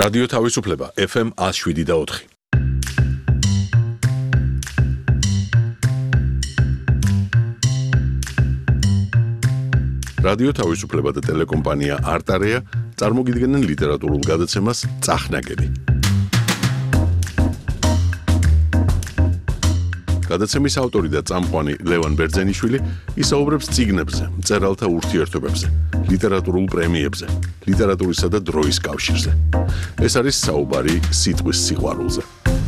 რადიო თავისუფლება FM 107.4. რადიო თავისუფლება და ტელეკომპანია არტარეა წარმოგიდგენენ ლიტერატურულ გადაცემას წახნაგები. გადაცემის ავტორი და წამყვანი ლევან ბერძენიშვილი ისაუბრებს წიგნებზე, მწერალთა ურთიერთობებზე, ლიტერატურულ პრემიებზე, ლიტერატურისა და დროის კავშირზე. ეს არის საუბარი სიტყვის სიყვარულზე.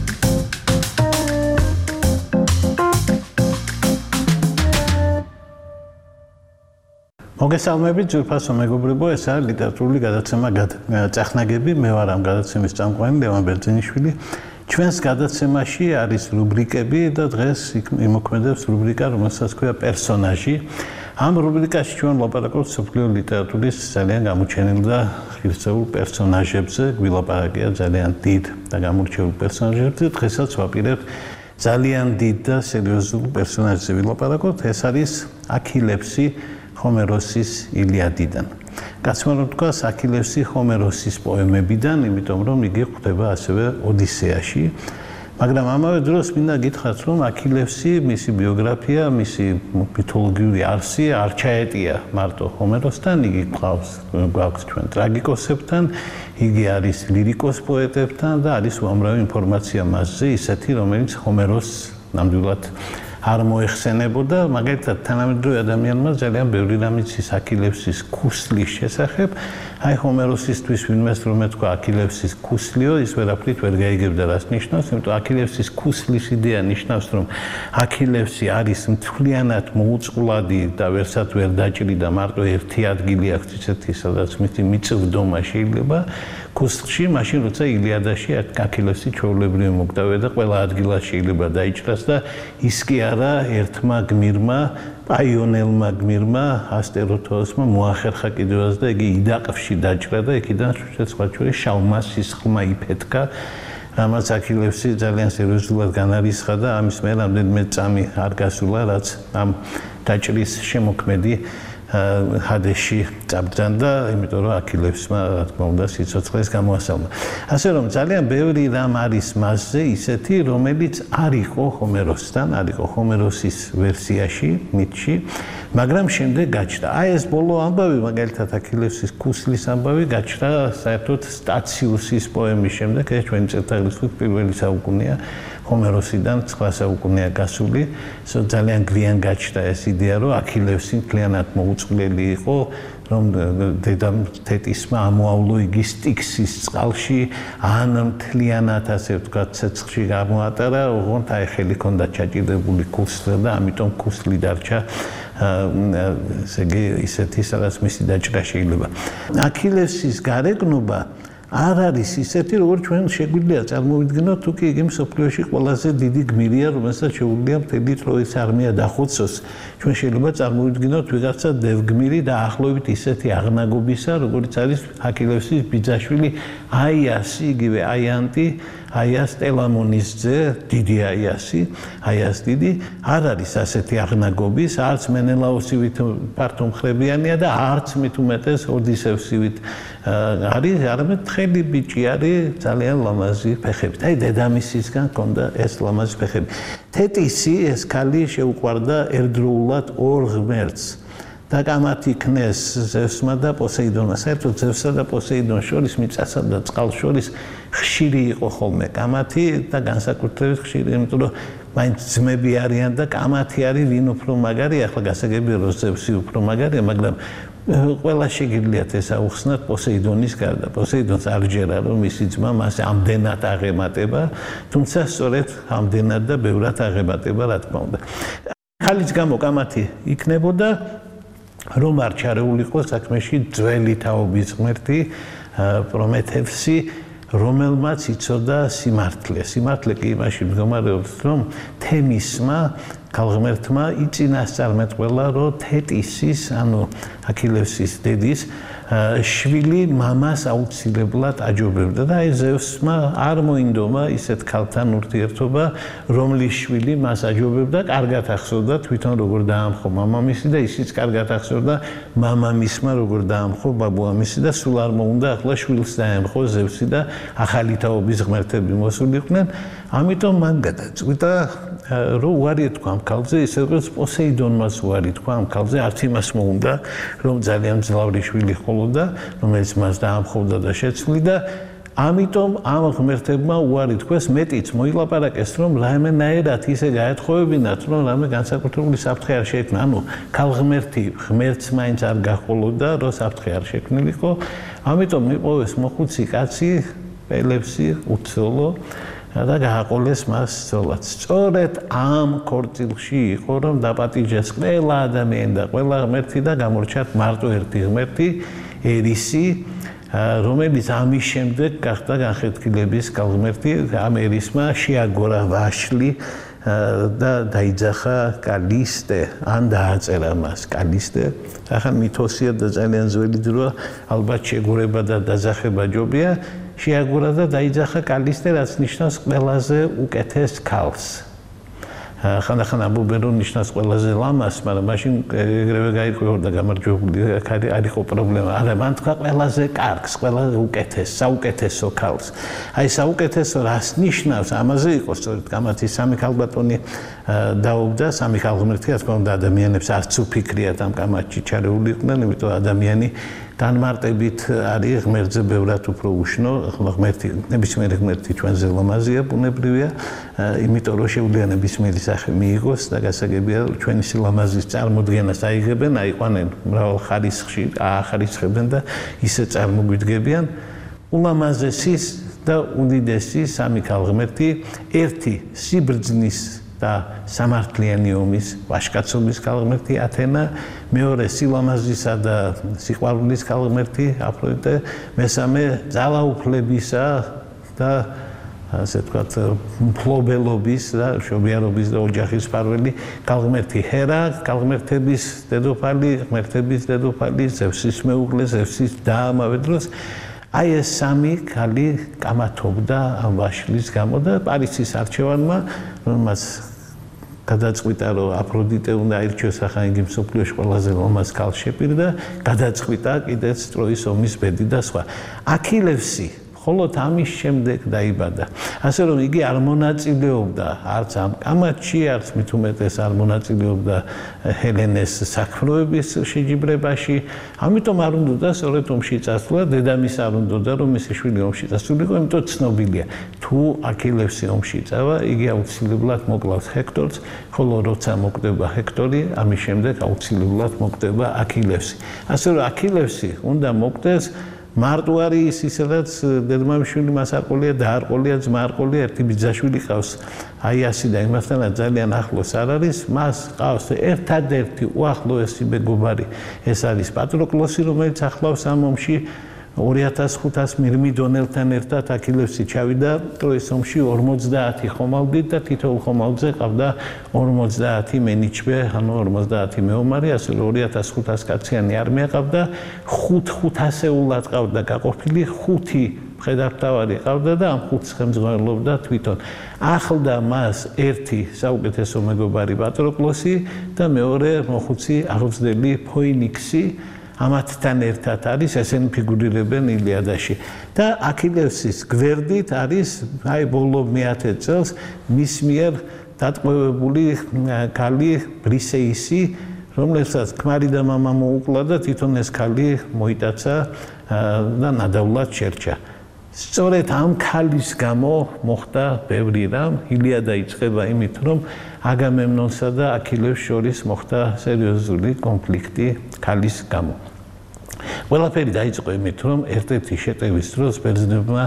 მოგესალმებით, ძვირფასო მეგობრებო, ეს არის ლიტერატურული გადაცემა წახნაგები, მე ვარ ამ გადაცემის წამყვანი ლევან ბერძენიშვილი. ჩვენს გადაცემაში არის რუბრიკები და დღეს იმოქმედებს რუბრიკა, რომელსაც ქვია პერსონაჟი. ამ რუბრიკაში ჩვენ ვლაპარაკობთ მსოფლიო ლიტერატურის ძალიან გამოჩენილ და ღირსეულ პერსონაჟებზე, გვილაპარაკია ძალიან დიდ და გამორჩეულ პერსონაჟებზე. დღესაც ვაპირებთ ძალიან დიდ და სერიოზულ პერსონაჟზე ვილაპარაკოთ. ეს არის აქილევსი ჰომეროსის ილიადიდან. გაცნობთ თქვას აქილევსი ჰომეროსის პოემებიდან, იმიტომ რომ იგი გვხვდება ასევე ოდისეაში. მაგრამ ამავე დროს მინდა გითხრათ, რომ აქილევსი, მისი ბიოგრაფია, მისი მითოლოგიური არსი არ ჩაეტია მარტო ჰომეროსთან, იგი გვაქვს ჩვენ ტრაგიკოსებთან, იგი არის ლირიკოს პოეტებთან და არის უამრავი ინფორმაცია მასზე, ისეთი, რომელიც ჰომეროსს ნამდვილად არ მოეხსენებოდა, მაგალითად თანამედროვე ადამიანმა ძალიან ბევრი რამ იცის აქილევსის ქუსლის შესახებ. აი ჰომეროსისთვის ვინმეს რომ ეთქვა აქილევსის ქუსლიო, ის ვერაფრით ვერ გაიგებდა რას ნიშნავს, იმიტომ აქილევსის ქუსლის იდეა ნიშნავს, რომ აქილევსი არის მთლიანად მოუწყვლადი და ვერსად ვერ დაჭრიდა, მარტო ერთი ადგილი აქვს ისეთი, სადაც მისი მიწვდომა შეიძლება ქუსლში, მაშინ როცა ილიადაში აქილევსი ჩვეულებრივი მოგდავია და ყველა ადგილას შეიძლება დაიჭრას და ის კი არა ერთმა გმირმა, პაიონელმა გმირმა, ასტეროთოოსმა მოახერხა კიდევაც და იგი იდაყში დაჭრა და იქიდან სხვა შორის შავმა სისხლმა იფეთქა, რამაც აქილევსი ძალიან სერიოზულად განარისხა და ამის მერე რამდენიმე წამი არ გასულა, რაც ამ დაჭრის შემოქმედი ჰადეში წაბრძანდა, იმიტომ რომ აქილევსმა რა თქმა უნდა სიცოცხლეს გამოასალმა. ასე რომ ძალიან ბევრი რამ არის მასზე ისეთი, რომელიც არ იყო ჰომეროსთან, არ იყო ჰომეროსის ვერსიაში, მითში, მაგრამ შემდეგ გაჩნდა. აი ეს ბოლო ამბავი, მაგალითად აქილევსის ქუსლის ამბავი გაჩნდა საერთოდ სტაციუსის პოემის შემდეგ, ეს ჩვენი წერტილისთვის პირველი საუკუნეა. ჰომეროსიდან 9 საუკუნეა გასული, ძალიან გვიან გაჩნდა ეს იდეა, რომ აქილევსი მთლიანად მოუწყვლელი იყო, რომ დედამ თეთისმა ამოავლო იგი სტიქსის წყალში, ან მთლიანად ასე ვთქვათ, ცეცხლში გამოატარა, ოღონდ აი ხელი ჰქონდა ჩაჭირებული ქუსლზე და ამიტომ ქუსლი დარჩა ესე იგი ისეთი, სადაც მისი დაჭრა შეიძლება. აქილევსის გარეგნობა არ არის ისეთი, როგორც ჩვენ შეგვიძლია წარმოვიდგინოთ, თუ კი იგი მსოფლიოში ყველაზე დიდი გმირია, რომელსაც შეუძლია მთელი ტროის არმია დახოცოს. ჩვენ შეიძლება წარმოვიდგინოთ ვიღაცა დევგმირი და ახლობით ისეთი აღნაგობისა, როგორც არის აქილევსის ბიძაშვილი აიასი, იგივე აიანტი, აიას ტელამონის ძე, დიდი აიასი, აიას დიდი, არ არის ასეთი აღნაგობის, არც მენელაოსივით ფართომხრებიანია და არც მით უმეტეს ოდისევსივით არის, არამედ თხელი ბიჭი არის ძალიან ლამაზი ფეხებით. აი დედამისისგან ჰქონდა ეს ლამაზი ფეხები. თეტისი ეს ქალი შეუყვარდა ერთდროულად ორ ღმერთს. და ამათ იქნეს ზევსმა და პოსეიდონმა. საერთოდ ზევსსა და პოსეიდონს შორის, მიწასა და წყალს შორის ხშირი იყო ხოლმე კამათი და განსაკუთრებით ხშირი, იმიტომ რომ მაინც ძმები არიან და კამათი არის ვინ უფრო მაგარი, ახლა გასაგებია რომ ზევსი უფრო მაგარია, მაგრამ ყველა შეგიძლიათ ეს აუხსნათ პოსეიდონის გარდა. პოსეიდონს არ ჯერა რომ მისი ძმა მას ამდენად აღემატება, თუმცა სწორედ ამდენად და ბევრად აღემატება, რა თქმა უნდა. ხალის გამო კამათი იქნებოდა რომ არ ჩარეულიყო საქმეში ძველი თაობის ღმერთი პრომეთევსი, რომელმაც იცოდა სიმართლე. სიმართლე კი იმაში მდგომარეობს, რომ თემისმა ქალღმერთმა იწინასწარმეტყველა, რომ თეტისის, ანუ აქილევსის დედის შვილი მამას აუცილებლად აჯობებდა და აი ზევსმა არ მოინდომა ისეთ ქალთან ურთიერთობა, რომლის შვილი მას აჯობებდა, კარგად ახსოვდა თვითონ როგორ დაამხო მამამისი და ისიც კარგად ახსოვდა მამამისმა როგორ დაამხო ბაბუამისი და სულ არ მოუნდა ახლა შვილს დაემხო ზევსი და ახალი თაობის ღმერთები მოსულიყვნენ. ამიტომ მან გადაწყვიტა რომ უარი თქვა ამ ქალზე, ისე როგორც პოსეიდონმაც უარი თქვა ამ ქალზე, არც იმას მოუნდა, რომ ძალიან მძლავრი შვილი ჰყოლოდა, რომელიც მას დაამხობდა და შეცვლიდა. ამიტომ ამ ღმერთებმა უარი თქვეს, მეტიც მოილაპარაკეს, რომ რაიმენაირად ისე გაეთხოვებინათ, რომ რამე განსაკუთრებული საფრთხე არ შეექმნა. ანუ ქალღმერთი ღმერთს მაინც არ გაჰყოლოდა, რომ საფრთხე არ შექმნილიყო. ამიტომ მიპოვეს მოხუცი კაცი, პელევსი, უცოლო და გააყოლეს მას ცოლად. სწორედ ამ ქორწილში იყო, რომ დაპატიჟეს ყველა ადამიანი და ყველა ღმერთი და გამორჩათ მარტო ერთი ღმერთი, ერისი, რომელიც ამის შემდეგ გახდა განხეთქილების ქალღმერთი. ამ ერისმა შეაგორა ვაშლი და დაიძახა კალისტე, ან დააწერა მას კალისტე. ახლა მითოსია და ძალიან ძველი დროა, ალბათ შეგორება და დაძახება ჯობია. შეაგორა და დაიძახა კალისტე, რაც ნიშნავს ყველაზე უკეთეს ქალს. ხანდახან ამბობენ, რომ ნიშნავს ყველაზე ლამას, მაგრამ მაშინ ეგრევე გაიყვება და გამარჯვებული არ იყო პრობლემა. არა, მან თქვა ყველაზე კარგს, ყველაზე უკეთეს, საუკეთესო ქალს. აი საუკეთესო რას ნიშნავს? ამაზე იყო სწორედ გამართი სამი ქალბატონი დაობდა, სამი ქალღმერთი, რა თქმა უნდა, ადამიანებს არც უფიქრიათ ამ კამათში ჩარეული იყვნენ, იმიტომ ადამიანი განმარტებით არის ღმერთზე ბევრად უფრო უშნო. ღმერთი, ნებისმიერი ღმერთი ჩვენზე ლამაზია, ბუნებრივია, იმიტომ რომ შეუძლია ნებისმიერი სახე მიიღოს და გასაგებია ჩვენი სილამაზის წარმოდგენას აიღებენ, აიყვანენ მრავალ ხარისხში, აახარისხებენ და ისე წარმოგვიდგებიან. ულამაზესის და უდიდესი სამი ქალღმერთი, ერთი სიბრძნის და სამართლიანი ომის ვაჟკაცობის ქალღმერთი ათენა, მეორე სილამაზისა და სიყვარულის ქალღმერთი აფროდიტე, მესამე ძალაუფლებისა და ასე ვთქვათ მფლობელობის და მშობიარობის და ოჯახის მფარველი ქალღმერთი ჰერა, ქალღმერთების დედოფალი, ღმერთების დედოფალი, ზევსის მეუღლე, ზევსის და ამავე დროს აი ეს სამი ქალი კამათობდა ამ ვაშლის გამო და პარისის არჩევანმა, რომელმაც გადაწყვიტა, რომ აფროდიტე უნდა აირჩიოს, ახლა იგი მსოფლიოში ყველაზე ლამაზ ქალს შეპირდა, გადაწყვიტა კიდეც ტროის ომის ბედი და სხვა. აქილევსი მხოლოდ ამის შემდეგ დაიბადა. ასე რომ იგი არ მონაწილეობდა არც ამ კამათში, არც მით უმეტეს არ მონაწილეობდა ჰელენეს საქმროების შეჯიბრებაში. ამიტომ არ უნდოდა სწორედ ომში წასვლა, დედამის არ უნდოდა, რომ მისი შვილი ომში წასულიყო, იმიტომ ცნობილია, თუ აქილევსი ომში წავა, იგი აუცილებლად მოკლავს ჰექტორს, ხოლო როცა მოკვდება ჰექტორი, ამის შემდეგ აუცილებლად მოკვდება აქილევსი. ასე რომ აქილევსი უნდა მოკვდეს მარტო არის ის, სადაც დედმამიშვილი მას არ ყოლია და არ ყოლია, ძმა არ ყოლია, ერთი ბიძაშვილი ყავს. აი ასი და იმასთანაც ძალიან ახლოს არ არის, მას ყავს ერთადერთი უახლოესი მეგობარი, ეს არის პატროკლოსი, რომელიც ახლავს ამ ომში 2500 მირმიდონელთან ერთად აქილევსი ჩავიდა ტროის ომში 50 ხომალდით და თითოეულ ხომალდზე ყავდა 50 მენიჩბე, ანუ 50 მეომარი, ასე რომ 2500 კაციანი არმია ყავდა, 500-ულად ყავდა გაყოფილი, 5 მხედართმთავარი ყავდა და ამ 5-ს ხელმძღვანელობდა თვითონ. ახლდა მას ერთი საუკეთესო მეგობარი პატროკლოსი და მეორე მოხუცი აღზრდელი ფოინიქსი. ამათთან ერთად არის, ესენი ფიგურირებენ ილიადაში. და აქილევსის გვერდით არის, აი ბოლო მე-10 წელს მის მიერ დატყვევებული ქალი ბრისეისი, რომელსაც ქმარი და მამა მოუკლა და თვითონ ეს ქალი მოიტაცა და ნადავლად შერჩა. სწორედ ამ ქალის გამო მოხდა ბევრი რამ, ილიადა იწყება იმით, რომ აგამემნონსა და აქილევს შორის მოხდა სერიოზული კონფლიქტი ქალის გამო. ყველაფერი დაიწყო იმით, რომ ერთ-ერთი შეტევის დროს ბერძნებმა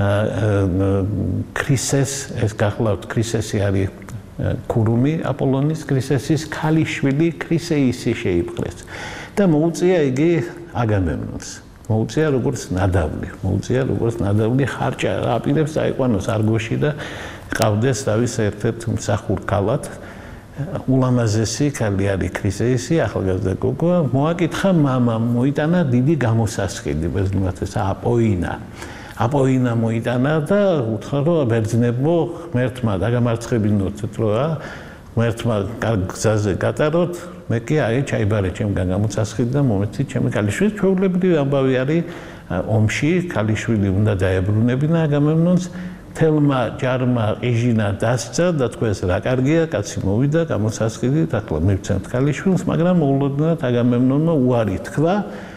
ქრისეს, ეს გახლავთ, ქრისესი არის ქურუმი, აპოლონის ქრისესის ქალიშვილი ქრისეისი შეიპყრეს და მოუწია იგი აგამემნონს. მოუწია როგორც ნადავლი, ხარჭა აპირებს აიყვანოს არგოში და ყავდეს თავის ერთ-ერთ მსახურ ქალად. ულამაზესი ქალი არის ქრისეისი, ახალგაზრდა გოგო, მოაკითხა მამამ, მოიტანა დიდი გამოსასყიდი, ბერძნულად აპოინა. აპოინა მოიტანა და უთხრა, რომ ბერძნებო, ღმერთმა დაგამარცხებინოთ, რა, ღმერთმა კარგ გზაზე გატაროთ, მე კი აი ჩაიბარე ჩემგან გამოსასყიდი და მომეცი ჩემი ქალიშვილი, ჩვეულებრივი ამბავი არის ომში, ქალიშვილი უნდა დაებრუნებინა აგამემნონს. თელმა ჯარმა ყიჟინა დასცა და თქვენს რა კარგია, კაცი მოვიდა, გამოსასყიდით, ახლა მივცემთ ქალიშვილს, მაგრამ მოულოდნელად აგამემნონმა უარი თქვა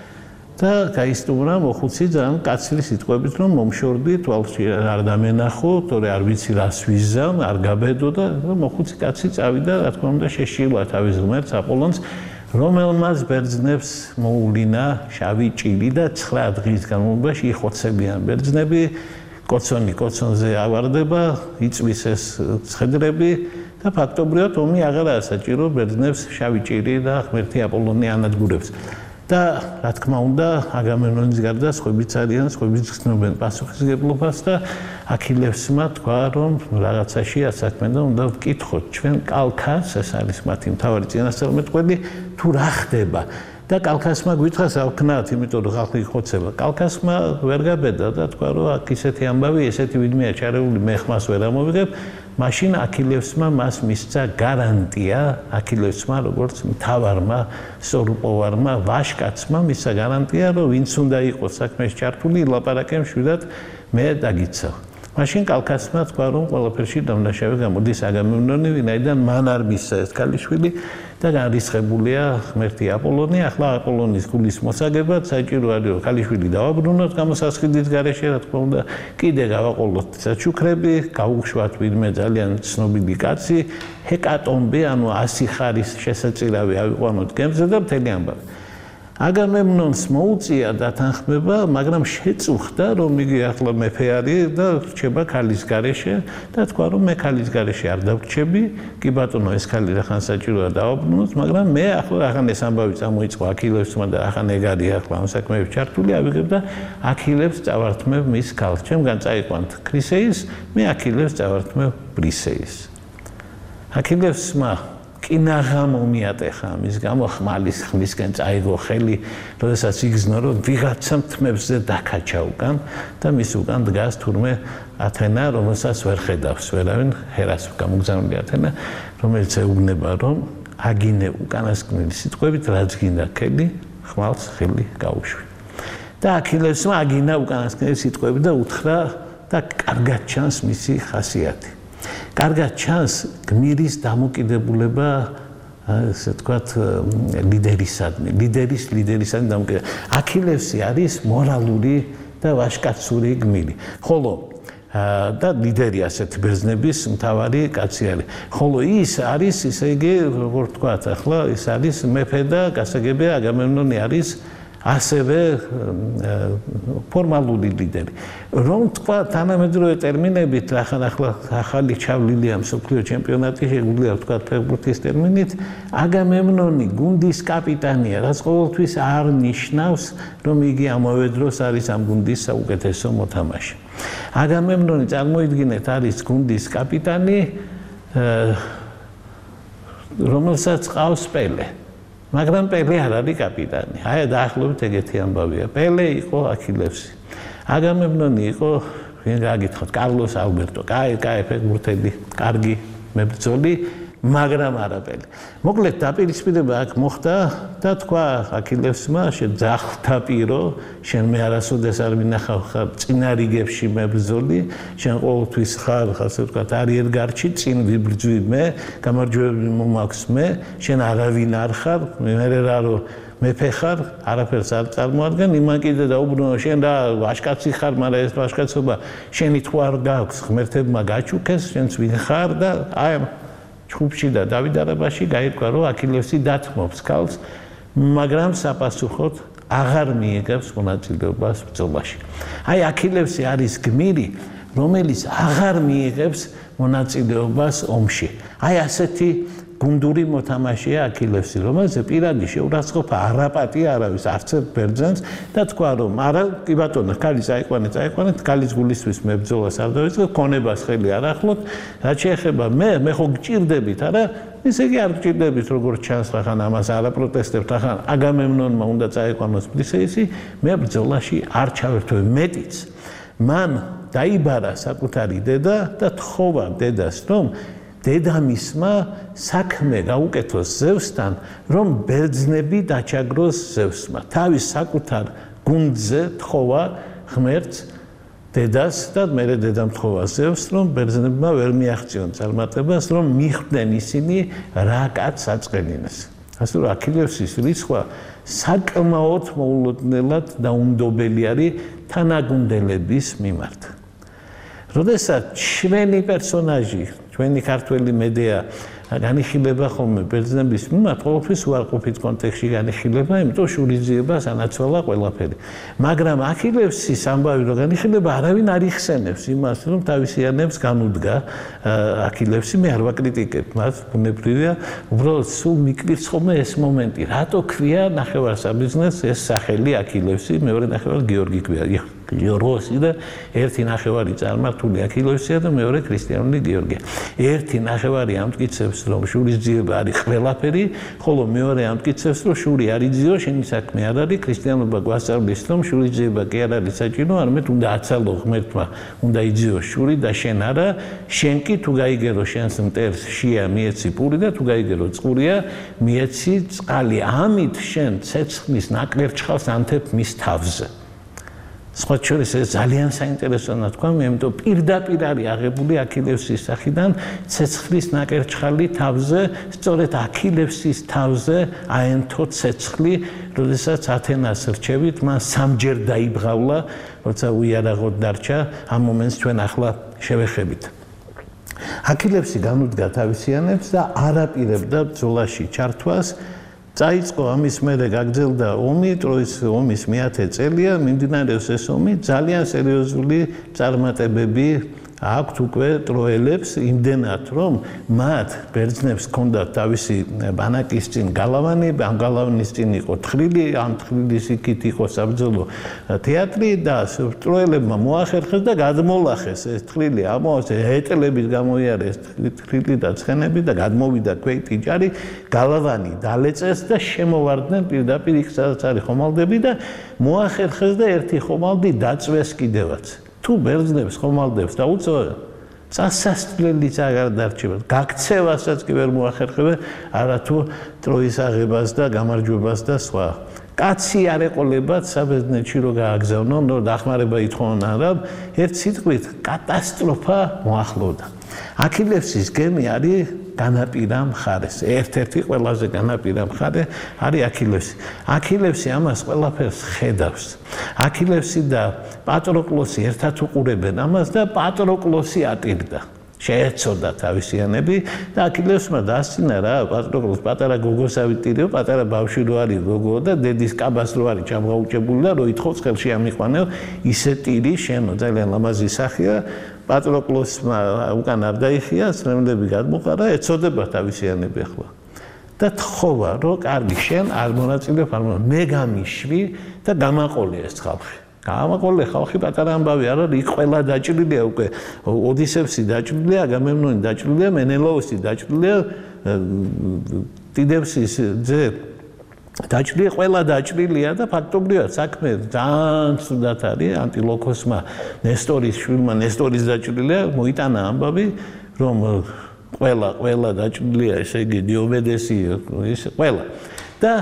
და გაისტუმრა მოხუცი ძალიან კაცრი სიტყვებით, რომ მომშორდი, თვალში არ დამენახო, თორე არ ვიცი რას ვიზამ, არ გაბედო და მოხუცი კაცი წავიდა, რა თქმა უნდა, შეშილა თავის ღმერთს აპოლონს, რომელმაც ბერძნებს მოულინა შავი ჭილი და 9 დღის განმავლობაში იხოცებიან ბერძნები. კოცონი კოცონზე ავარდება, იწვის ეს ცხედრები და ფაქტობრივად ომი აღარაა საჭირო ბერძნებს შავი ჭირი და ღმერთი აპოლონი ანადგურებს. და რა თქმა უნდა, აგამემნონის გარდა სხვებიც არიან, სხვებიც გრძნობენ პასუხისმგებლობას და აქილევსმა თქვა, რომ რაღაცაში ასაქმე და უნდა ვკითხოთ ჩვენ კალქას, ეს არის მათი მთავარი წინასწარმეტყველი, თუ რა ხდება. და კალქასმა გვითხრას ავქნათ, იმიტომ რომ ხალხი ხოცება. კალქასმა ვერ გაბედა და თქვა, რომ აქ ისეთი ამბავი, ესეთი ვინმეა ჩარეული, მე ხმას ვერ ამოვიღებ. მაშინ აქილევსმა მას მისცა გარანტია, აქილევსმა როგორც მთავარმა, სორუპოვარმა, ვაშკაცმა მისცა გარანტია, რომ ვინც უნდა იყოს საქმეში ჩართული, ლაპარაკემ შვიდად მე დაგიცავ. მაშინ კალქასმა თქვა, რომ ყველაფერში დამნაშავე გამოდის აგამემნონი, ვინაიდან მან არ მისცა ეს ქალიშვილი და განრისხებულია ღმერთი აპოლონი. ახლა აპოლონის გულის მოსაგებად საჭირო არის, რომ ქალიშვილი დავაბრუნოთ გამოსასყიდის გარეშე, რა თქმა უნდა, კიდე გავაყოლოთ საჩუქრები, გავუშვათ ვინმე ძალიან ცნობილი კაცი, ჰეკატომბე, ანუ 100 ხარის შესაწირავი ავიყვანოთ გემზე და მთელი ამბავი. აგამემნონს მოუწია დათანხმება, მაგრამ შეწუხდა, რომ იგი ახლა მეფე არის და რჩება ქალის გარეშე და თქვა, რომ მე ქალის გარეშე არ დავრჩები, კი ბატონო, ეს ქალი რახან საჭიროა დავაბრუნოთ, მაგრამ მე ახლა რახან ეს ამბავი წამოიწყო აქილევსმა და რახან ეგ არის ახლა ამ საქმეებში ჩართული, ავიღებ და აქილევს წავართმევ მის ქალს. ჩემგან წაიყვანთ ქრისეის, მე აქილევს წავართმევ ბრისეის. აქილევსმა კინაღა მომიატეხა ამის გამო ხმალის ხმისკენ წაიღო ხელი, როდესაც იგრძნო, რომ ვიღაცა თმებზე დაქაჩა უკან და მის უკან დგას თურმე ათენა, რომელსაც ვერ ხედავს ვერავინ, ჰერას გამოგზავნილი ათენა, რომელიც ეუბნება, რომ აგინე უკანასკნელი სიტყვებით, რაც გინდა ქელი, ხმალს ხელი გაუშვი. და აქილევსმა აგინა უკანასკნელი სიტყვებით და უთხრა და კარგად ჩანს მისი ხასიათი. კარგად ჩანს გმირის დამოკიდებულება, ესე ვთქვათ, ლიდერისადმი, ლიდერისადმი დამოკიდებულება. აქილევსი არის მორალური და ვაჟკაცური გმირი. ხოლო და ლიდერი ასეთი ბერძნების მთავარი კაცი არის. ხოლო ის არის, ისე იგი, როგორ ვთქვათ, ახლა ის არის მეფე და გასაგებია აგამემნონი არის ასევე ფორმალური ლიდერი. რომ თქვა თანამედროვე ტერმინებით, ახლა ახალი ჩავლილია მსოფლიო ჩემპიონატი, შეგვიძლია ვთქვათ ფეხბურთის ტერმინით, აგამემნონი გუნდის კაპიტანია, რაც ყოველთვის არ ნიშნავს, რომ იგი ამავე დროს არის ამ გუნდის საუკეთესო მოთამაშე. აგამემნონი წარმოიდგინეთ არის გუნდის კაპიტანი, რომელსაც ყავს პელე. მაგრამ პელე არ არის კაპიტანი. აი დაახლოებით ეგეთი ამბავია. პელე იყო აქილევსი. აგამემნონი იყო, ვინ გაგითხოთ, კარლოს ალბერტო. კაი ფეხბურთელი, კარგი მებრძოლი, მაგრამ არა პელე. მოკლედ დაპირისპირება აქ მოხდა და თქვა აქილევსმა, შეძახთა პირო, შენ მე არასოდეს არ მინახავ ხარ წინა რიგებში მებრძოლი, შენ ყოველთვის ხარ, ასე ვთქვათ, არიერგარდში წინ ვიბრძვი მე, გამარჯვებები მომაქვს მე, შენ არავინ არ ხარ, მე რა რომ მეფე ხარ, არაფერს არ წარმოადგენ, იმან კიდე დაუბრუნო, შენ რა ვაჟკაცი ხარ, მაგრამ ეს ვაჟკაცობა შენი თუ არ გაქვს, ღმერთებმა გაჩუქეს, შენც ვინ ხარ და აი ჩხუბში და დავიდარებაში გაირკვა, რომ აქილევსი დათმობს ქალს, მაგრამ საპასუხოდ აღარ მიიღებს მონაწილეობას ბრძოლაში. აი აქილევსი არის გმირი, რომელიც აღარ მიიღებს მონაწილეობას ომში. აი ასეთი გუნდური მოთამაშეა აქილევსი, რომელზე პირადი შეურაცხყოფა არ აპატია არავის არც ერთ ბერძენს და თქვა რომ არა კი ბატონო, ქალი წაიყვანეთ, ქალის გულისთვის მე ბრძოლას არ დავიწყებ, ქონებას ხელი არ ახლოთ, რაც შეეხება მე ხო გჭირდებით, არა? ისე კი არ გჭირდებით, როგორც ჩანს ხან ამას არ აპროტესტებთ, ხან აგამემნონმა უნდა წაიყვანოს ბრისეისი, მე ბრძოლაში არ ჩავერთვე, მეტიც. მან დაიბარა საკუთარი დედა და თხოვა დედას, რომ დედამისმა საქმე გაუკეთოს ზევსთან, რომ ბერძნები დაჩაგროს ზევსმა. თავის საკუთარ გუნდზე თხოვა ღმერთს დედას და მერე დედამ თხოვა ზევსს, რომ ბერძნებმა ვერ მიაღწიონ წარმატებას, რომ მიხვდნენ ისინი რა კაცს აწყენინეს. ასე რომ აქილევსის რიცხვა საკმაოდ მოულოდნელად დაუნდობელი არის თანაგუნდელების მიმართ. როდესაც ჩვენი პერსონაჟი, ჩვენი ქართველი მედია განიხილება ხოლმე ბერძნების მიმართ, ყოველთვის უარყოფით კონტექსტში განიხილება, იმიტომ შურიძიებას ანაცვალა ყველაფერი. მაგრამ აქილევსის ამბავი რო განიხილება, არავინ არ იხსენებს იმას, რომ თავისიანებს განუდგა აქილევსი, მე არ ვაკრიტიკებ მას, ბუნებრივია, უბრალოდ სულ მიკვირს ხოლმე ეს მომენტი, რატო ქვია ნახევარსაბიზნესს ეს სახელი აქილევსი, მეორე ნახევარი გიორგი ქვია. როსი და ერთი ნახევარი წარმართული აქილევსია და მეორე ქრისტიანული გიორგია. ერთი ნახევარი ამტკიცებს, რომ შურისძიება არის ყველაფერი, ხოლო მეორე ამტკიცებს, რომ შური არ იძიო, შენი საქმე არ არის, ქრისტიანობა გვასწავლის, რომ შურისძიება კი არ არის საჭირო, არამედ უნდა აცალო ღმერთმა, უნდა იძიო შური და შენ არა, შენ კი თუ გაიგერო შენს მტერს შია მიეცი პური და თუ გაიგერო წყურია, მიეცი წყალი. ამით შენ ცეცხლის ნაკლერჩხალს ანთებ მის თავზე. სხვა შორის ეს ძალიან საინტერესო ნათქვამია, იმიტომ პირდაპირ არის აღებული აქილევსის სახიდან ცეცხლის ნაკერჩხალი თავზე, სწორედ აქილევსის თავზე აენთო ცეცხლი, როდესაც ათენას რჩევით, მან სამჯერ დაიბღავლა, როცა უიარაღოდ დარჩა, ამ მომენტს ჩვენ ახლა შევეხებით. აქილევსი განუდგა თავისიანებს და არ აპირებდა ბრძოლაში ჩართვას. წაიწყო ამის მერე გაგრძელდა ომი, ტროის ომის მე-10 წელია, მიმდინარეობს ეს ომი, ძალიან სერიოზული წარმატებები აქვთ უკვე ტროელებს, იმდენად რომ მათ ბერძნებს ჰქონდათ თავისი ბანაკის წინ გალავანი, ამ გალავნის წინ იყო თხრილი, ამ თხრილის იქით იყო საბრძოლო თეატრი და ტროელებმა მოახერხეს და გადმოლახეს ეს თხრილი, ამოაქვს ეტლებით გამოიარეს თხრილი და ცხენები და გადმოვიდა ქვეითი ჯარი, გალავანი დალეწეს და შემოვარდნენ პირდაპირ იქ სადაც არის ხომალდები და მოახერხეს და ერთი ხომალდი დაწვეს კიდევაც. თუ ბერძნებს ხომალდებს დაუწევენ, წასასვლელიც აღარ დარჩებათ, გაქცევასაც კი ვერ მოახერხებენ, არათუ ტროის აღებას და გამარჯვებას და სხვა. კაცი არ ეყოლებათ საბერძნეთში რო გააგზავნონ, რომ დახმარება ითხოვონ არა, ერთ სიტყვით კატასტროფა მოახლოვდა. აქილევსის გემი არის განაპირა მხარეს. ერთ-ერთი ყველაზე განაპირა მხარე არის აქილევსი. აქილევსი ამას ყველაფერს ხედავს. აქილევსი და პატროკლოსი ერთად უყურებენ ამას და პატროკლოსი ატირდა. შეეცოდა თავისიანები და აქილევსმა დასცინა რა, პატროკლოს პატარა გოგოსავით ტირიო, პატარა ბავშვი რო არის გოგო და დედის კაბას რო არის ჩამოუჭებული და რო ითხოვს ხელში ამიყვანო, ისე ტირი შენო, ძალიან ლამაზი სახეა. პატროკლოსმა უკან არ დაიხია, წრემლები გადმოყარა, ეცოდება თავისიანები ახლა. და თხოვა, რომ კარგი შენ არ მონაწილეობ, მე გამიშვი და გამაყოლე ეს ხალხი. გამაყოლე ხალხი პატარა ამბავი არ არის, იქ ყველა დაჭრილია უკვე. ოდისევსი დაჭრილია, აგამემნონი დაჭრილია, მენელაოსი დაჭრილია, ტიდევსის ძე დაჭრილია, ყველა დაჭრილია და ფაქტობრივად საქმე ძალიან ცუდად არის ანტილოქოსმა ნესტორის შვილმა, ნესტორის დაჭრილია, მოიტანა ამბავი, რომ ყველა დაჭრილია, ესე იგი დიომედესი, ის ყველა. და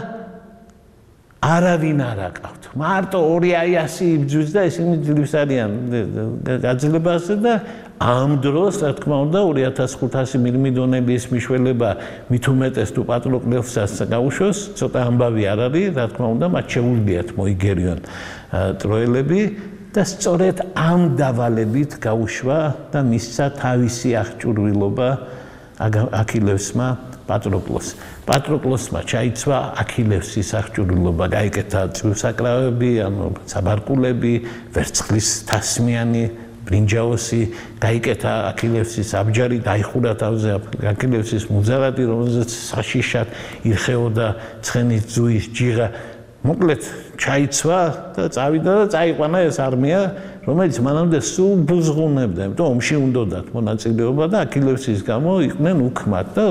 არავინ არ აკავთ. მარტო 2 აიასი იბძვის და ისინი ძლივს არიან გაძლებაზე და ამ დროს, რა თქმა უნდა, 2500 მირმიდონელის მიშველება მით უმეტეს თუ პატროკლოსსაც გაუშვეს, ცოტა ამბავი არ არის, რა თქმა უნდა, მათ შეუძლიათ მოიგერიონ ტროელები და სწორედ ამ დავალებით გაუშვა და მისცა თავისი აღჭურვილობა აქილევსმა პატროკლოსს. პატროკლოსმა ჩაიცვა აქილევსის აღჭურვილობა, გაიკეთა წვივსაკრავები, საბარკულები, ვერცხლის თასმიანი ბრინჯაოსი გაიკეთა აქილევსის აბჯარი დაიხურა თავზე აქილევსის მუძარადი რომელზეც საშიშად ირხეოდა ცხენის ძუის ჯიღა მოკლედ ჩაიცვა და წავიდა და წაიყვანა ეს არმია რომელიც მანამდე სულ ბუზღუნებდა იმიტომ ომში უნდათ მონაწილეობა და აქილევსის გამო იყვნენ უქმად და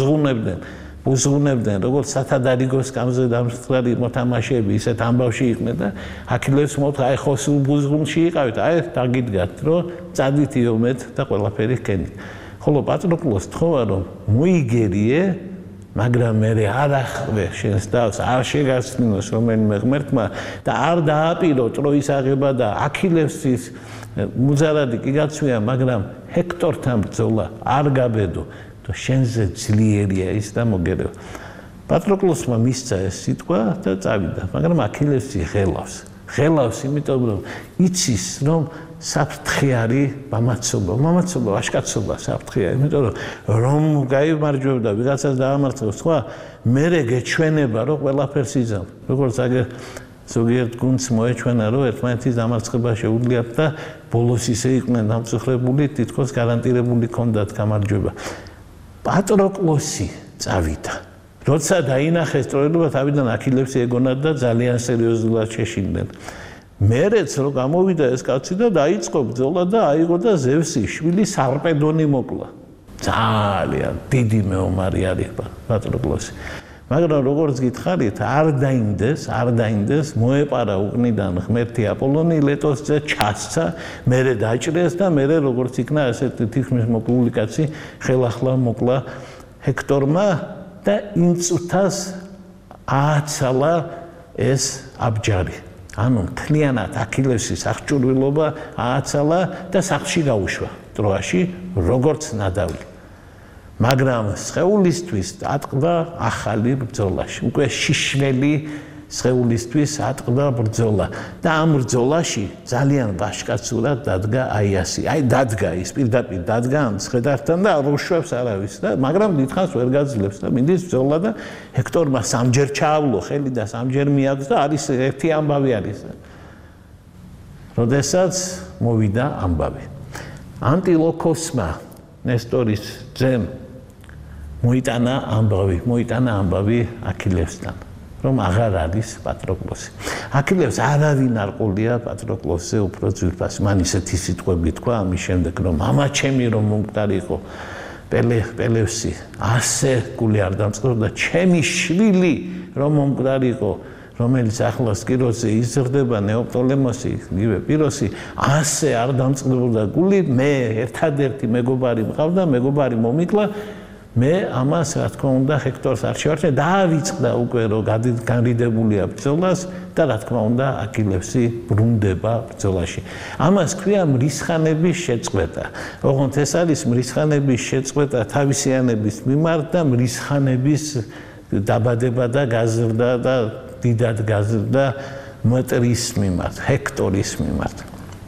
ბუზღუნებდნენ როგორც სათადარიგოს გამზე დამსწრალი მოთამაშეები ისეთ ამბავში იყვნენ და აქილევს მოთხრა აი ხო სულ ბუზღუნში იყავით აი დაგიდგათ რომ წადით იომეთ და ყველაფერი ქენით ხოლო პატროკლოს თხოვა რომ მოიგერიე მაგრამ მე არ ახვე შენს თავს არ შეგასწინოს რომელიმე ღმერთმა და არ დააპირო ტროის აღება და აქილევსის მუძარადი კი გაცვია მაგრამ ჰექტორთან ბრძოლა არ გაბედო და შენზე ძლიერია ის და მოგერევა პატროკლოსმა მისცა ეს სიტყვა და წავიდა მაგრამ აქილევსი ღელავს იმიტომ რომ იცის რომ საფრთხე არის მამაცობა ვაჟკაცობა საფრთხეა იმიტომ რომ გაიმარჯვებდა ვიღაცას დაამარცხებს სხვა მერე გეჩვენება რომ ყველაფერს იზამ როგორც აგერ ზოგიერთ გუნდს მოეჩვენა რომ ერთმანეთის დამარცხება შეუძლიათ და ბოლოს ისე იყვნენ დამწუხრებული თითქოს გარანტირებული ჰქონდათ გამარჯვება პატროკლოსი წავიდა როცა დაინახეს ტროილობა თავიდან აქილევსი ეგონათ და ძალიან სერიოზულად შეშინდნენ მერეც რომ გამოვიდა ეს კაცი და დაიწყო ბრძოლა და აიღო და ზევსის შვილი სარპედონი მოკლა ძალიან დიდი მეომარი არის პატროკლოსი მაგრამ როგორც გითხარით არ დაინდეს მოეპარა უკნიდან ღმერთი აპოლონი ლეტოსზე ჩასცა მერე დაჭრეს და მერე როგორც იქნა ესეთი თითქმის მოკლული კაცი ხელახლა მოკლა ჰექტორმა და იმ წუთას ააცალა ეს აბჯარი ანუ მთლიანად აქილევსის აღჭურვილობა ააცალა და სახლში გაუშვა ტროაში როგორც ნადავლი მაგრამ სხეულისთვის ატყდა ახალი ბრძოლაში უკვე შიშველი სხეულისთვის ატყდა ბრძოლა და ამ ბრძოლაში ძალიან ვაჟკაცურად დადგა აიასი აი დადგა ის პირდაპირ დადგა ამ ცხედართან და არ უშვებს არავის და მაგრამ დიდხანს ვერ გაძლევს და მინდის ბრძოლა და ჰექტორმა სამჯერ ჩაავლო ხელი და სამჯერ მიაგს და არის ერთი ამბავი არის როდესაც მოვიდა ამბავი ანტილოქოსმა ნესტორის ძემ მოიტანა ამბავი აქილევსთან რომ აღარ არის პატროკლოსი აქილევს არავინ არ ყოლია პატროკლოსზე უფრო ძვირფასი მან ისეთი სიტყვები თქვა ამის შემდეგ რომ მამა ჩემი რომ მომკვდარიყო პელევსი ასე გული არ დამწყდა ჩემი შვილი რომ მომკვდარიყო რომელიც ახლა სკიროსზე იზრდება ნეოპტოლემოსი იგივე პიროსი ასე არ დამწყდებოდა გული მე ერთადერთი მეგობარი მყავდა მეგობარი მომიკლა მე ამას რა თქმა უნდა ჰექტორს არ შევარჩე დაავიწყდა უკვე რომ განრიდებულია ბრძოლას და რა თქმა უნდა აქილევსი ბრუნდება ბრძოლაში ამას ქვია მრისხანების შეწყვეტა ოღონდ ეს არის მრისხანების შეწყვეტა თავისიანების მიმართ და მრისხანების დაბადება და გაზრდა და დიდად გაზრდა მტრის მიმართ ჰექტორის მიმართ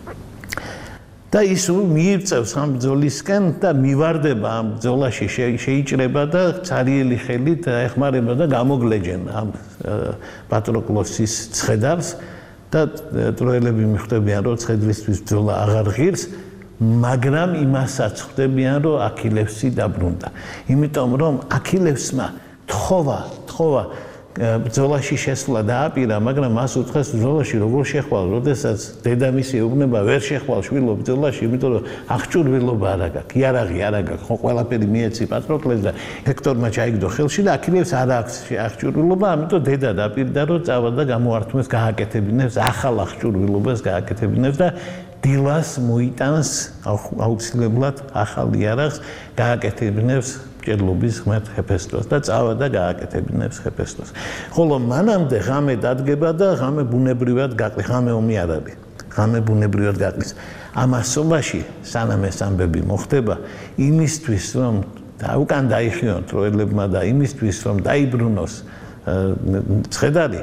და ის მიიწევს ამ ბრძოლისკენ და მივარდება ამ ბრძოლაში შეიჭრება და цаრიელი ხელით ეხმარება და გამოგლეჯენ ამ პატროკლოსის ცხედარს და ტროელები მიხვდებიან რომ ცხედრისთვის ბრძოლა აღარ ღირს მაგრამ იმასაც ხვდებიან რომ აქილევსი დაბრუნდა იმიტომ რომ აქილევსმა თხოვა ბრძოლაში შესვლა დააპირა, მაგრამ მას უთხრეს ბრძოლაში როგორ შეხვალ, როდესაც დედამისი ეუბნება ვერ შეხვალ შვილო ბრძოლაში, იმიტომ რომ აღჭურვილობა არ აქვს, იარაღი არ აქვს, ხო ყველაფერი მიეცი პატროკლეს და ჰექტორმა ჩაიგდო ხელში და აქილევს არ აქვს აღჭურვილობა, ამიტომ დედა დაპირდა რომ წავა და გამოართმევს გააკეთებინებს ახალ აღჭურვილობას გააკეთებინებს და დილას მოიტანს აუცილებლად ახალ იარაღს გააკეთებინებს ჭედლობის ღმერთ ჰეფესტოს და წავა და გააკეთებინებს ჰეფესტოს. ხოლო მანამდე ღამე დადგება და ღამე ბუნებრივად გაყრის, ღამე ომი არ არის. ღამე ბუნებრივად გაყრის. ამ ასობაში სანამ ეს ამბები მოხდება, იმისთვის რომ უკან დაიხიონ ტროელებმა და იმისთვის რომ დაიბრუნოს ცხედარი,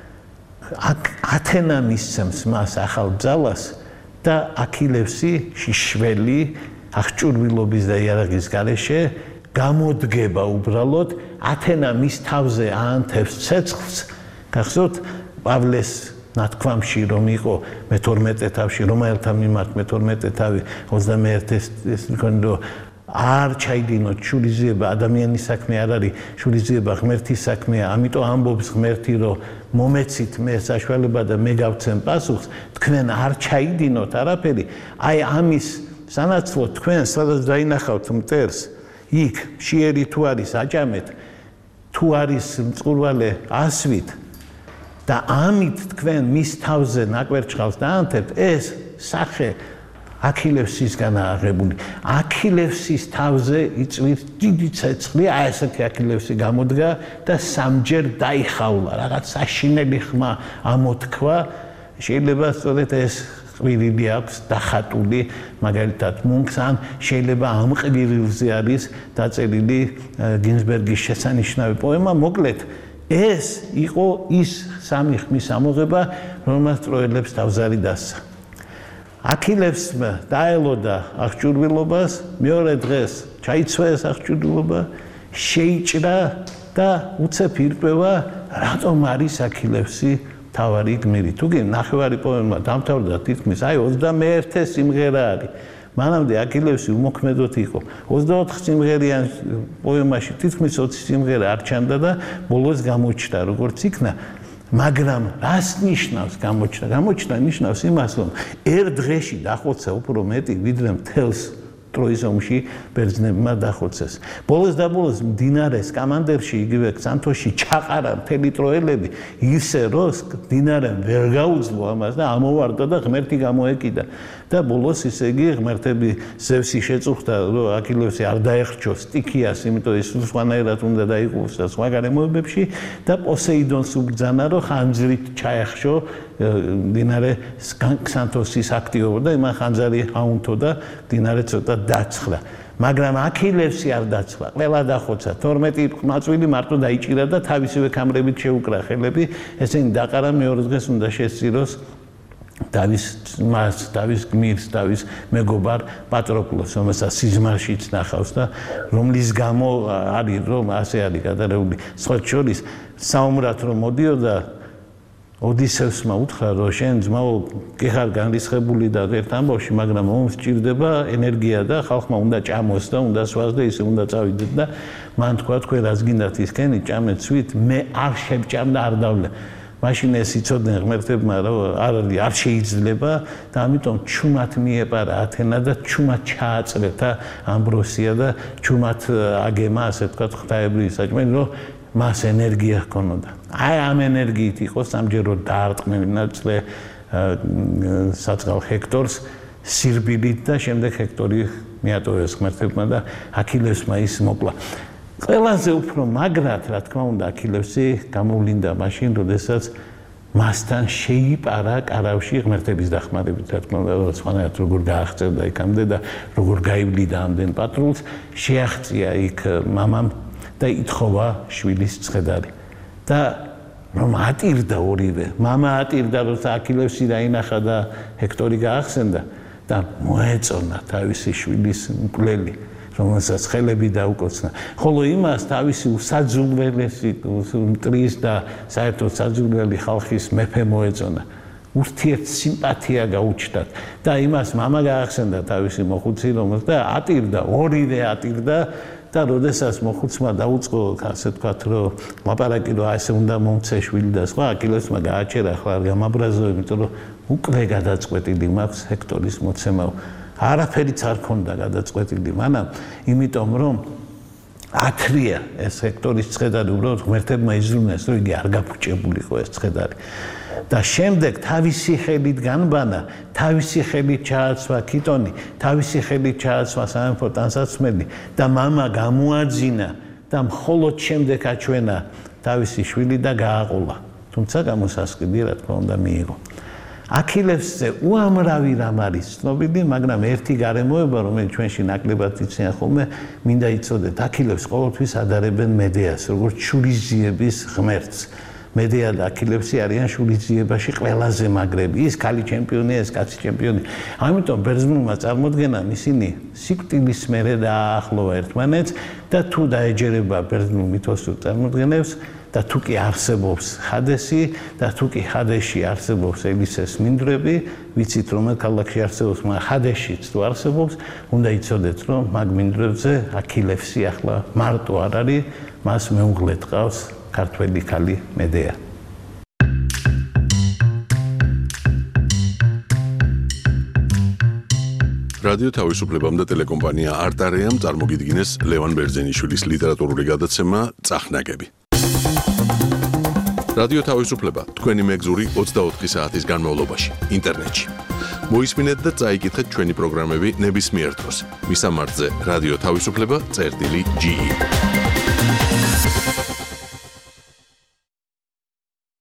ათენა მისცემს მას ახალ ბრძალას და აქილევსი შიშველი აღჭურვილობის და იარაღის გარეშე გამოდგება უბრალოდ ათენა მის თავზე აანთებს ცეცხლს. გახსოვთ პავლეს ნათქვამში რომ იყო მე-12 თავში რომელთა მიმართ მე-12 თავი 21 რომ არ ჩაიდინოთ შურიზიება ადამიანის საქმე არ არის შურიზიება ღმერთის საქმეა ამიტომ ამბობს ღმერთი რომ მომეცით მე საშუალება და მე გავცემ პასუხს თქვენ არ ჩაიდინოთ არაფერი აი ამის სანაცვლოდ თქვენ სადაც დაინახავთ მტერს იქ შიერი თუ არის აჭამეთ თუ არის მწყურვალე ასვით და ამით თქვენ მის თავზე ნაკვერჩხალს დაანთებთ ეს სახე აქილევსისგან აღებული აქილევსის თავზე იწვით დიდი ცეცხლი აი ესეთი აქილევსი გამოდგა და სამჯერ დაიხავლა რაღაც საშინელი ხმა ამოთქვა შეიძლება სწორედ ეს ყვირილი აქვს დახატული მაგალითად მუნქს ან შეიძლება ამ ყვირულზე არის დაწერილი გინზბერგის შესანიშნავი პოემა მოკლედ ეს იყო ის სამი ხმის ამოღება რომელსაც ტროელებს თავზარი დასცა აქილევსმა დაელოდა აღჭურვილობას მეორე დღეს ჩაიცვა ეს აღჭურვილობა შეიჭრა და უცებ ირკვევა რატომ არის აქილევსი თავარი გმირი თუ კი ნახევარი პოემა დამთავრდა თითქმის აი 21 სიმღერა არის მანამდე აქილევსი უმოქმედოდ იყო 24 სიმღერიან პოემაში თითქმის 20 სიმღერა არ ჩანდა და ბოლოს გამოჩნდა როგორც იქნა მაგრამ რას ნიშნავს გამოჩნდა? გამოჩნდა ნიშნავს იმას, რომ ერთ დღეში დახოცა უფრო მეტი, ვიდრე მთელს ტროის ომში ბერძნებმა დახოცეს. ბოლოს და ბოლოს მდინარე სკამანდერში, იგივე ქსანთოში ჩაყარა მთელი ტროელები, ისე რომ მდინარემ ვერ გაუძლო ამას და ამოვარდა და ღმერთი გამოეკიდა. და ბოლოს ისე იგი ღმერთები ზევსი შეწუხდა, რომ აქილევსი არ დაეხრჩოს სტიქიას, იმიტომ ის სხვანაირად უნდა დაიყოს და სხვა გარემოებებში და პოსეიდონს უბრძანა, რომ ხანძრით ჩაეხშო მდინარე ქსანთოსის აქტიობა და იმან ხანძარი აუნთო და მდინარე ცოტა დაცხლა. მაგრამ აქილევსი არ დაცხლა, ყველა დახოცა. 12 ყმაწვილი მარტო დაიჭირა და თავისივე კამრებით შეუკრა ხელები, ესენი დაყარა მეორე დღეს უნდა შესწიროს დავის გმირს, დავის მეგობარ პატროკლოს, რომელსაც სიზმარშიც ნახავს და რომლის გამო არის რომ ასე არის გადარეული. სხვა შორის საომრად რომ მოდიოდა ოდისევსმა უთხრა, რომ შენ ძმაო კი ხარ განრისხებული და ერთ ამბავში, მაგრამ ომს ჭირდება ენერგია და ხალხმა უნდა ჭამოს და უნდა სვას და ისე უნდა წავიდეთ და მან თქვა თქვენ რაც გინდათ ისქენი ჭამეთ სვით, მე არ შევჭამ და არ დავლე. მაშინ ეს იცოდნენ ღმერთებმა, რომ არ შეიძლება და ამიტომ ჩუმად მიეპარა ათენა და ჩუმად ჩააწრეთა ამბროსია და ჩუმად აგემა, ასე ვთქვათ, ღვთაებრივი საჭმელი, რომ მას ენერგია ჰქონოდა. აი ამ ენერგიით იყო სამჯეროდ დაარტყმევინა წლე საწყალ ჰექტორს სირბილით და შემდეგ ჰექტორი მიატოვეს ღმერთებმა და აქილევსმა ის მოკლა. ყველაზე უფრო მაგრად, რა თქმა უნდა, აქილევსი გამოვლინდა მაშინ, როდესაც მასთან შეიპარა კარავში ღმერთების დახმარებით, რა თქმა უნდა, სხვანაირად როგორ გააღწევდა იქამდე და როგორ გაივლიდა ამდენ პატრულს, შეაღწია იქ მამამ და ითხოვა შვილის ცხედარი. და რომ ატირდა ორივე, მამა ატირდა, როცა აქილევსი დაინახა და ჰექტორი გაახსენდა და მოეწონა თავისი შვილის მკვლელი. რომელსაც ხელები დაუკოცნა. ხოლო იმას თავისი უსაძულველესი მტრის და საერთოდ საძულველი ხალხის მეფე მოეწონა. ურთიერთ სიმპათია გაუჩნდათ და იმას მამა გაახსენდა თავისი მოხუცი, რომელსაც და ატირდა, ორივე ატირდა და როდესაც მოხუცმა დაუწყო, ასე ვთქვათ, რომ ლაპარაკი რომ ასე უნდა მომცე შვილი და სხვა, აქილევსმა გააჩერა, ახლა არ გამაბრაზო, იმიტომ რომ უკვე გადაწყვეტილი მაქვს ჰექტორის მოცემაო. არაფერიც არ ქონდა გადაწყვეტილი მანამ, იმიტომ რომ ათრია ეს ჰექტორის ცხედარი უბრალოდ ღმერთებმა იზრუნეს, რომ იგი არ გაფუჭებულიყო ეს ცხედარი. და შემდეგ თავისი ხელით განბანა, თავისი ხელით ჩააცვა ქიტონი, თავისი ხელით ჩააცვა სამეფო ტანსაცმელი და მამა გამოაძინა და მხოლოდ შემდეგ აჩვენა თავისი შვილი და გააყოლა. თუმცა გამოსასყიდი რა თქმა უნდა მიიღო. აქილევსზე უამრავი რამ არის ცნობილი, მაგრამ ერთი გარემოება, რომელიც ჩვენში ნაკლებად იციან ხოლმე, მინდა იცოდეთ, აქილევსს ყოველთვის ადარებენ მედეას, როგორც შურიზიების ღმერთს. მედეა და აქილევსი არიან შურიზიებაში ყველაზე მაგრები. ის ქალი ჩემპიონია, ეს კაცი ჩემპიონი. ამიტომ ბერძნულმა წარმოდგენამ ისინი სიკვდილის მერე დააახლოვა ერთმანეთს და თუ დაეჯერება ბერძნულ მითოსურ წარმოდგენებს, და თუ კი არსებობს ჰადესი და თუ კი ჰადესში არსებობს ელისეს მინდვრები, ვიცით რომელ ქალაქში არსებობს, მაგრამ ჰადესშიც თუ არსებობს, უნდა იცოდეთ, რომ მაგ მინდვრებზე აქილევსი ახლა მარტო არ არის, მას მეუღლე ტყავს ქართველი ქალი მედეა. რადიო თავისუფლებამ და ტელეკომპანია არტარეამ წარმოგიდგინეს ლევან ბერძენიშვილის ლიტერატურული გადაცემა წახნაგები. რადიო თავისუფლება თქვენი მეგზური 24 საათის განმავლობაში ინტერნეტში. მოისმინეთ და წაიკითხეთ ჩვენი პროგრამები ნებისმიერ დროს. მისამართზე რადიო თავისუფლება.ge